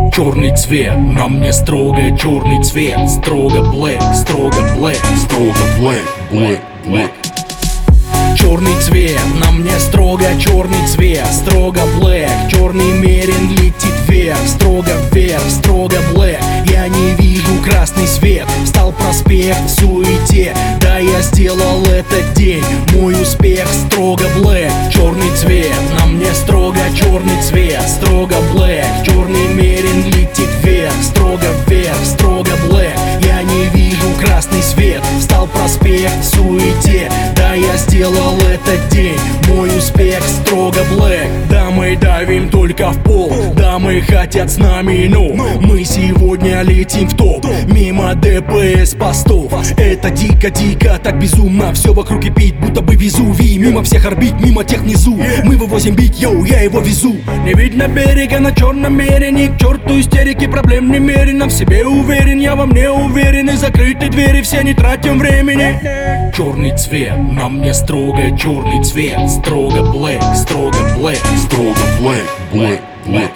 Черный цвет, на мне строго черный цвет. Строго блэк, строго блэк, строго блэк, блэк, блэк. Черный цвет, на мне строго черный цвет. Строго блэк, черный мерин летит вверх. Строго вверх, строго блэк. Я не вижу красный свет. Встал проспект в суете. Да, я сделал этот день. Мой успех строго блэк. Черный цвет, на мне строго черный цвет. Строго блэк, черный мерин летит вверх. Строго вверх, строго блэк. Я не вижу красный свет. Встал проспект в суете. Да, я сделал этот день. Мой успех строго блэк. Да, мы давим только в пол. Да, мы хотят с нами, но мы сегодня летим в топ. Мимо ДПС постов. Это дико-дико, так безумно. Все вокруг кипит, будто бы Везувий. Мимо всех орбит, мимо тех внизу. Мы вывозим бит, йоу, я его везу. Не видно берега на черном мерине. К черту истерики, проблем немерено. В себе уверен, я во мне уверен. И закрыты двери, все не тратим времени. Черный цвет, на мне строго черный цвет. Строго блэк, строго блэк, строго блэк, блэк, блэк.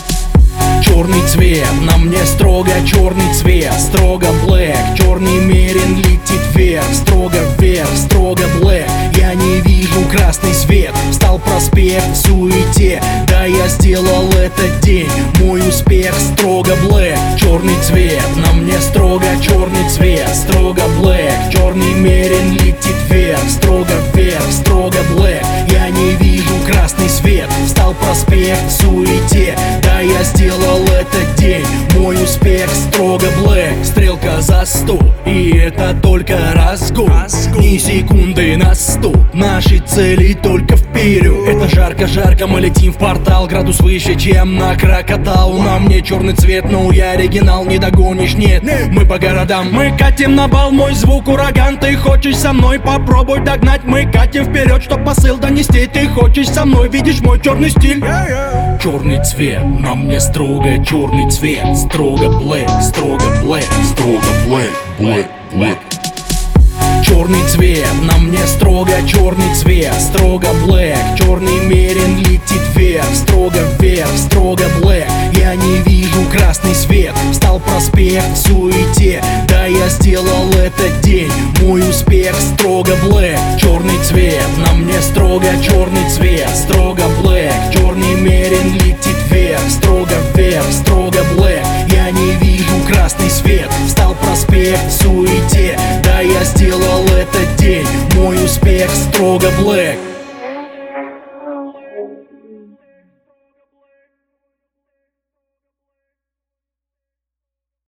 Черный цвет, на мне строго черный цвет. Строго блэк, черный мерин летит вверх. Строго вверх, строго блэк. Я не вижу красный свет. Встал проспект в суете. Да, я сделал этот день. Мой успех строго блэк. Черный цвет, на мне строго черный цвет. Строго блэк, черный мерин летит вверх. Строго вверх, строго блэк. Я не вижу красный свет. Встал проспект в суете. Да, я сделал этот день. Мой успех строго блэк. Стрелка за 100, и это только раз в год. Ни секунды на 100. Наши цели только вперед. Это жарко-жарко, мы летим в портал. Градус выше, чем на Крокодал. На мне черный цвет, но я оригинал. Не догонишь, нет, мы по городам. Мы катим на бал, мой звук ураган. Ты хочешь со мной, попробуй догнать. Мы катим вперед, чтоб посыл донести. Ты хочешь со мной, видишь мой черный стиль. Черный цвет, на мне строго черный цвет. Строго блэк, строго блэк, строго блэк, блэк, блэк. Черный цвет, на мне строго черный цвет. Строго блэк, черный мерин летит вверх. Строго вверх, строго блэк. Я не вижу красный свет. Встал проспект в суете. Да, я сделал этот день. Мой успех строго блэк. Черный цвет, на мне строго черный цвет. Строго блэк, черный мерин летит вверх. Строго вверх, строго блэк. Я не вижу красный свет. Встал проспект в суете. Да, я сделал этот день. Мой успех строго блэк.